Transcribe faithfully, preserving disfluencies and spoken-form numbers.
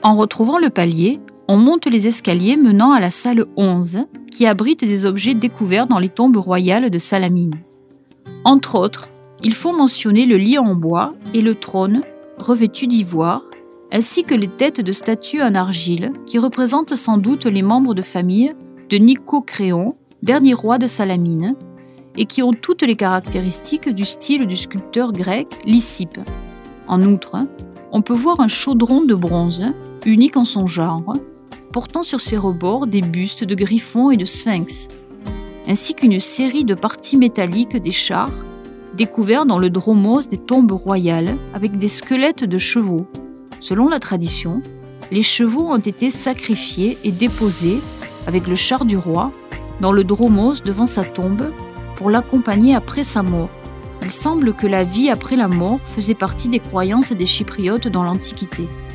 En retrouvant le palier, on monte les escaliers menant à la salle onze, qui abrite des objets découverts dans les tombes royales de Salamine. Entre autres, il faut mentionner le lit en bois et le trône, revêtu d'ivoire, ainsi que les têtes de statues en argile qui représentent sans doute les membres de famille de Nicocréon, dernier roi de Salamine, et qui ont toutes les caractéristiques du style du sculpteur grec Lysippe. En outre, on peut voir un chaudron de bronze, unique en son genre, portant sur ses rebords des bustes de griffons et de sphinx, ainsi qu'une série de parties métalliques des chars découverts dans le dromos des tombes royales avec des squelettes de chevaux. Selon la tradition, les chevaux ont été sacrifiés et déposés avec le char du roi dans le dromos devant sa tombe pour l'accompagner après sa mort. Il semble que la vie après la mort faisait partie des croyances des Chypriotes dans l'Antiquité.